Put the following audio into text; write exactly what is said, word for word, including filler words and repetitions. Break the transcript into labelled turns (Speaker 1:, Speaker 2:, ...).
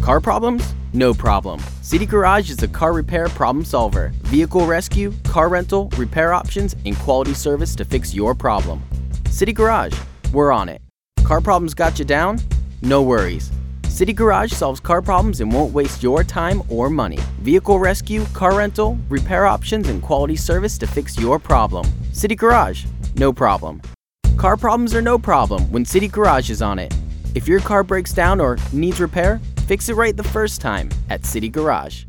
Speaker 1: Car problems? No problem. City Garage is a car repair problem solver. Vehicle rescue, car rental, repair options, and quality service to fix your problem. City Garage, we're on it. Car problems got you down? No worries. City Garage solves car problems and won't waste your time or money. Vehicle rescue, car rental, repair options, and quality service to fix your problem. City Garage, no problem. Car problems are no problem when City Garage is on it. If your car breaks down or needs repair, fix it right the first time at City Garage.